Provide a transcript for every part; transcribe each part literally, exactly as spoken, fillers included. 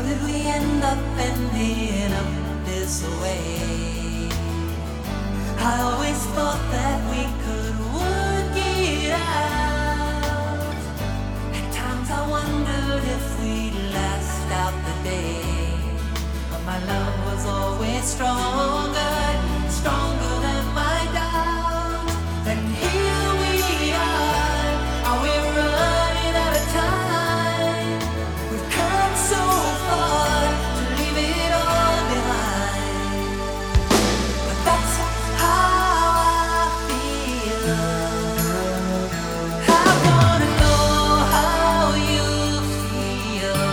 did we end up ending up this way? I always thought that we could work it out. At times I wondered if we'd last out the day. But my love was always stronger, stronger than my doubt. And here we are, are we running out of time? We've come so far to leave it all behind. But that's how I feel. I wanna know how you feel.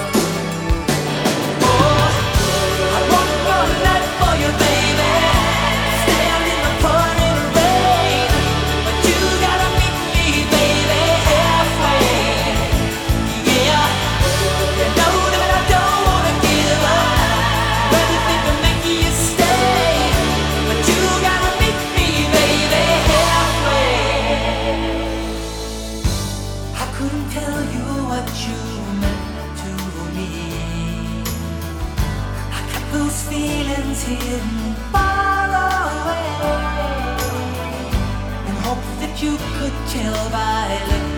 Oh, I wanna run that for you, baby. Stand in the pouring rain, but you gotta meet me, baby, halfway. Yeah, you know that I don't wanna give up. Everything to make you stay, but you gotta meet me, baby, halfway. I couldn't tell you what you meant to me. I kept those feelings hidden far away, in hopes that you could tell by looking